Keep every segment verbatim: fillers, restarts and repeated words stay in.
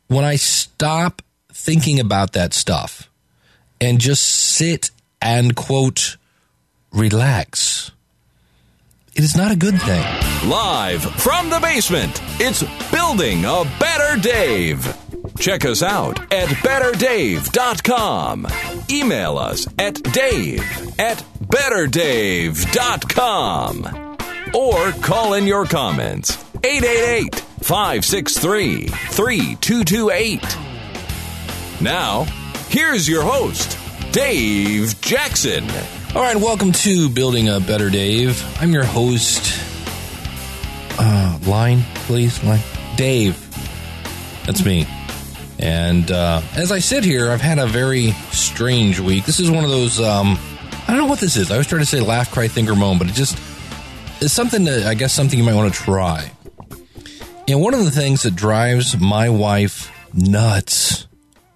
when I stop thinking about that stuff and just sit and, quote, relax, it is not a good thing. Live from the basement, it's Building a Better Dave. Check us out at better dave dot com. Email us at dave at better dave dot com. Or call in your comments, eight eight eight, five six three, three two two eight. Now, here's your host, Dave Jackson. All right, welcome to Building a Better Dave. I'm your host. Uh, line, please, line. Dave. That's me. And uh, as I sit here, I've had a very strange week. This is one of those, um, I don't know what this is. I was trying to say laugh, cry, think, or moan, but it just, it's something that, I guess, something you might want to try. And one of the things that drives my wife nuts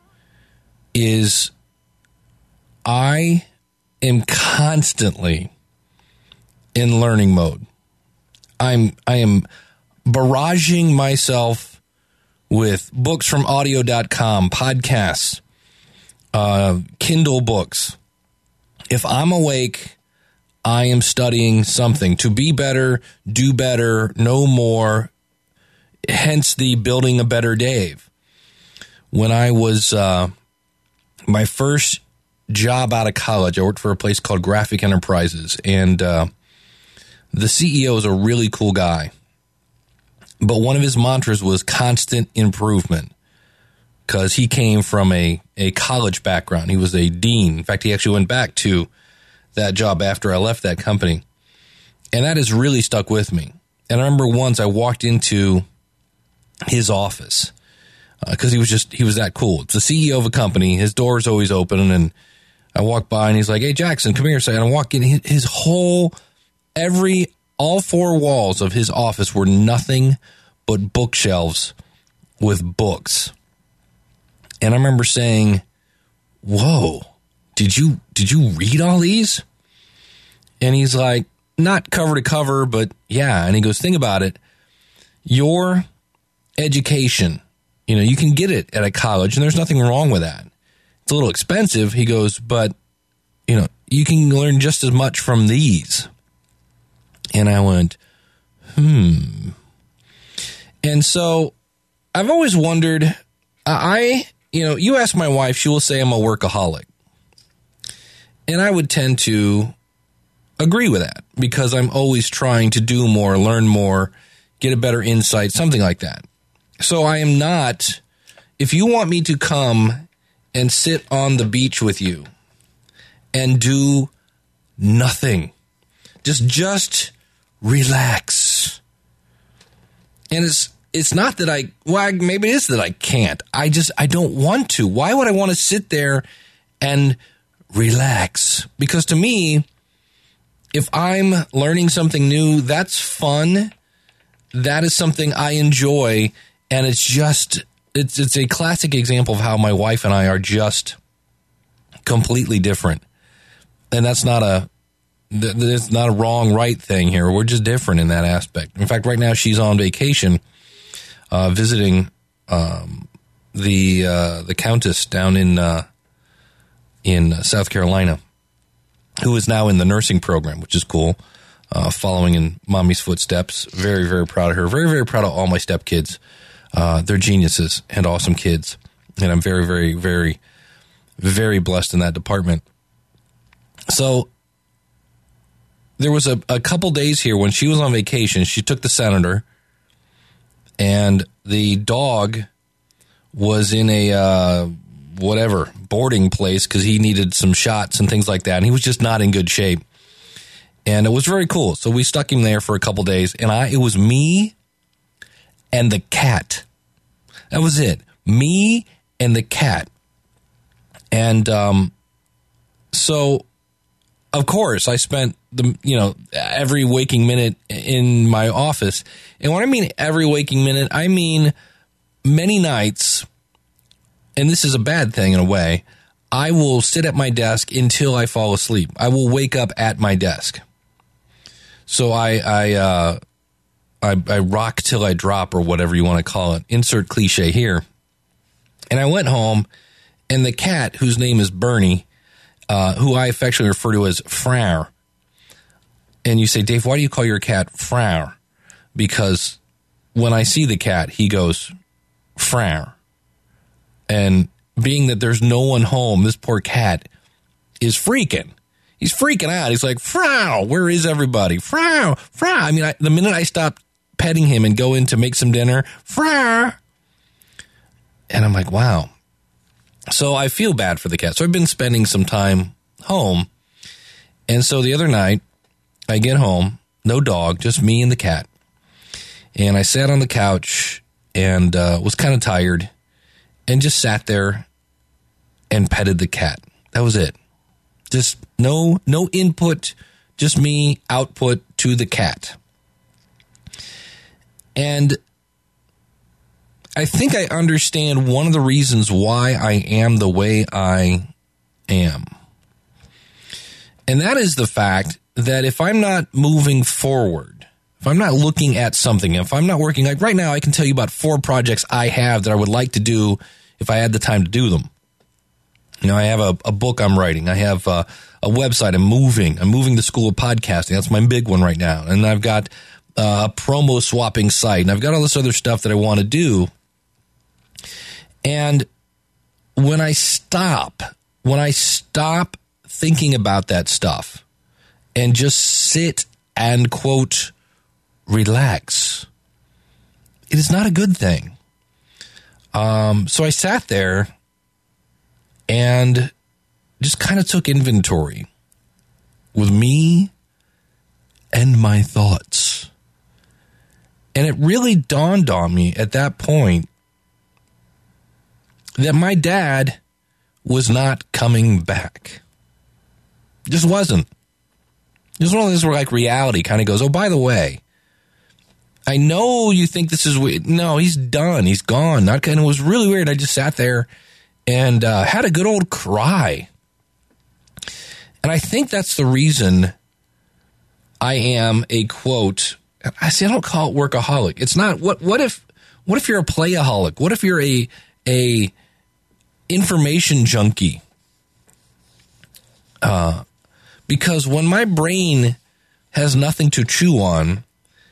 is I am constantly in learning mode. I'm I am barraging myself with books from audio dot com, podcasts, uh, Kindle books. If I'm awake, I am studying something to be better, do better, know more, hence the Building a Better Dave. When I was uh, my first job out of college, I worked for a place called Graphic Enterprises, and uh, the C E O is a really cool guy. But one of his mantras was constant improvement, because he came from a, a college background. He was a dean. In fact, he actually went back to that job after I left that company. And that has really stuck with me. And I remember once I walked into his office, because uh, he was just, he was that cool. It's the C E O of a company. His door is always open. And I walk by and he's like, "Hey, Jackson, come here a second." And I walk in. His, his whole, every, all four walls of his office were nothing but bookshelves with books. And I remember saying, "Whoa, did you, did you read all these?" And he's like, "Not cover to cover, but yeah." And he goes, "Think about it. Your education, you know, you can get it at a college, and there's nothing wrong with that. It's a little expensive." He goes, "But, you know, you can learn just as much from these." And I went, hmm. And so I've always wondered, I, you know, you ask my wife, she will say I'm a workaholic. And I would tend to agree with that, because I'm always trying to do more, learn more, get a better insight, something like that. So I am not, if you want me to come and sit on the beach with you and do nothing, just, just relax. And it's, it's not that I, well, maybe it is that I can't. I just, I don't want to. Why would I want to sit there and relax? Because to me, if I'm learning something new, that's fun. That is something I enjoy. And it's just, it's it's a classic example of how my wife and I are just completely different. And that's not a, it's not a wrong, right thing here. We're just different in that aspect. In fact, right now she's on vacation, uh, visiting um, the uh, the Countess down in uh, in South Carolina, who is now in the nursing program, which is cool. Uh, following in mommy's footsteps. Very, very proud of her. Very, very proud of all my stepkids. Uh, they're geniuses and awesome kids. And I'm very, very, very, very blessed in that department. So there was a, a couple days here when she was on vacation. She took the senator, and the dog was in a, uh, whatever, boarding place because he needed some shots and things like that. And he was just not in good shape. And it was very cool. So we stuck him there for a couple days, and I, it was me and the cat. That was it. Me and the cat. And, um, so of course I spent the, you know, every waking minute in my office. And when I mean every waking minute, I mean many nights, and this is a bad thing in a way, I will sit at my desk until I fall asleep. I will wake up at my desk. So I, I, uh, I, I rock till I drop, or whatever you want to call it. Insert cliche here. And I went home, and the cat, whose name is Bernie, uh, who I affectionately refer to as Frau. And you say, Dave, why do you call your cat Frau? Because when I see the cat, he goes, Frau. And being that there's no one home, this poor cat is freaking. He's freaking out. He's like, Frau, where is everybody? Frau, Frau. I mean, I, the minute I stop petting him and go in to make some dinner, Frau. And I'm like, wow. So I feel bad for the cat. So I've been spending some time home. And so the other night, I get home, no dog, just me and the cat. And I sat on the couch and uh, was kind of tired and just sat there and petted the cat. That was it. Just no no input, just me output to the cat. And I think I understand one of the reasons why I am the way I am. And that is the fact that if I'm not moving forward, if I'm not looking at something, if I'm not working, like right now, I can tell you about four projects I have that I would like to do if I had the time to do them. You know, I have a, a book I'm writing. I have a, a website I'm moving. I'm moving the School of Podcasting. That's my big one right now. And I've got a promo swapping site. And I've got all this other stuff that I want to do. And when I stop, when I stop thinking about that stuff and just sit and, quote, relax, it is not a good thing. Um, so I sat there and just kind of took inventory with me and my thoughts. And it really dawned on me at that point that my dad was not coming back. Just wasn't. Just one of those where like reality kind of goes, oh, by the way, I know you think this is weird. No, he's done. He's gone. Not, and it was really weird. I just sat there and uh, had a good old cry. And I think that's the reason I am a, quote, I see, I don't call it workaholic. It's not, what What if what if you're a playaholic? What if you're a a information junkie? Uh, because when my brain has nothing to chew on,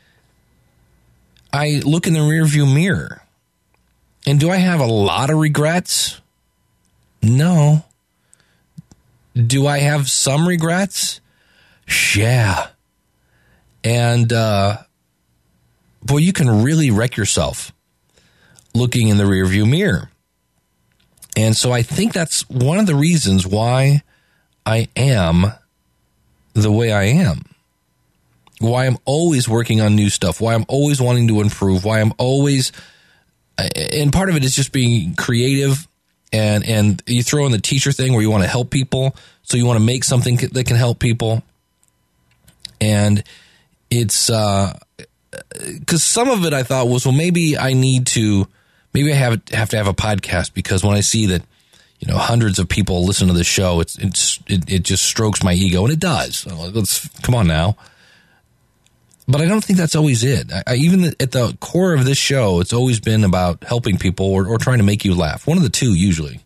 I look in the rearview mirror. And do I have a lot of regrets? No. Do I have some regrets? Yeah. And, uh, boy, you can really wreck yourself looking in the rearview mirror. And so I think that's one of the reasons why I am the way I am. Why I'm always working on new stuff, why I'm always wanting to improve, why I'm always, and part of it is just being creative, and, and you throw in the teacher thing where you want to help people, so you want to make something that can help people. And it's, uh, because some of it I thought was, well, maybe I need to, maybe I have, have to have a podcast, because when I see that, you know, hundreds of people listen to this show, it's, it's, it, it just strokes my ego, and it does. So let's, come on now. But I don't think that's always it. I, I, even at the core of this show, it's always been about helping people or, or trying to make you laugh. One of the two, usually.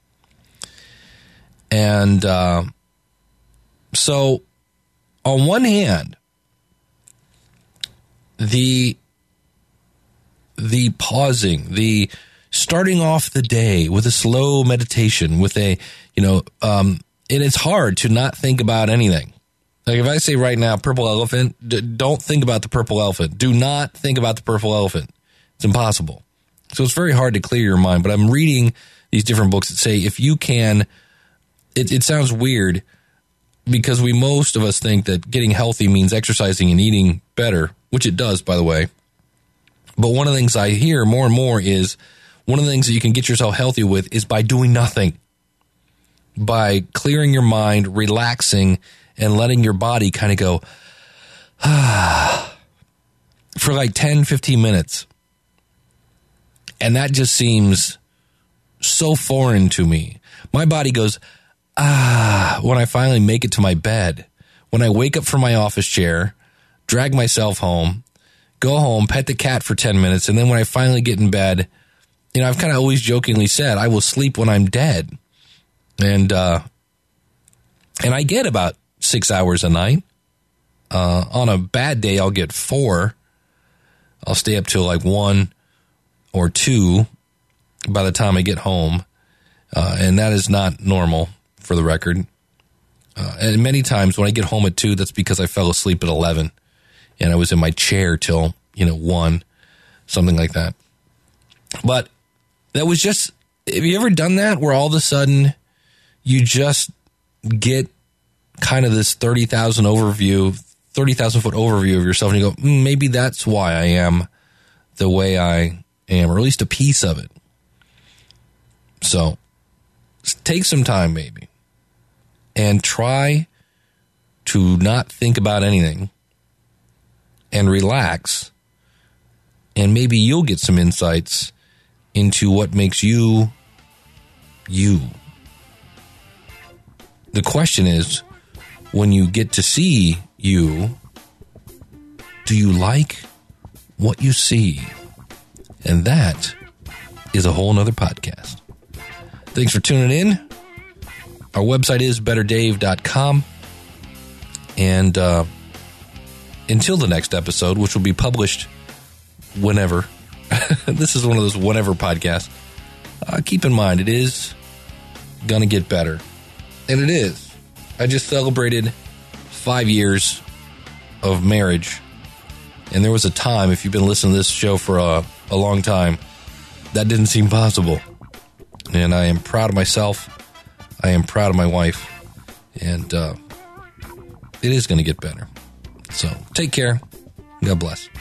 And uh, so, on one hand, the the pausing, the starting off the day with a slow meditation, with a, you know, um, and it's hard to not think about anything. Like if I say right now, purple elephant, d- don't think about the purple elephant. Do not think about the purple elephant. It's impossible. So it's very hard to clear your mind. But I'm reading these different books that say if you can, it, it sounds weird because we, most of us think that getting healthy means exercising and eating better, which it does, by the way. But one of the things I hear more and more is one of the things that you can get yourself healthy with is by doing nothing, by clearing your mind, relaxing, and letting your body kind of go, ah, for like ten, fifteen minutes. And that just seems so foreign to me. My body goes, ah, when I finally make it to my bed. When I wake up from my office chair, drag myself home, go home, pet the cat for ten minutes, and then when I finally get in bed, you know, I've kind of always jokingly said, I will sleep when I'm dead. And, uh, and I get about six hours a night. Uh, on a bad day, I'll get four. I'll stay up till like one or two by the time I get home. Uh, and that is not normal, for the record. Uh, and many times when I get home at two, that's because I fell asleep at eleven and I was in my chair till, you know, one, something like that. But that was just, have you ever done that where all of a sudden you just get kind of this thirty thousand overview, thirty thousand foot overview of yourself and you go, mm, maybe that's why I am the way I am, or at least a piece of it. So take some time maybe and try to not think about anything and relax, and maybe you'll get some insights into what makes you you. The question is, when you get to see you, do you like what you see? And that is a whole nother podcast. Thanks for tuning in. Our website is better dave dot com. And uh, until the next episode, which will be published whenever, this is one of those whenever podcasts, uh, keep in mind, it is going to get better. And it is. I just celebrated five years of marriage. And there was a time, if you've been listening to this show for a, a long time, that didn't seem possible. And I am proud of myself. I am proud of my wife. And uh, it is going to get better. So take care. God bless.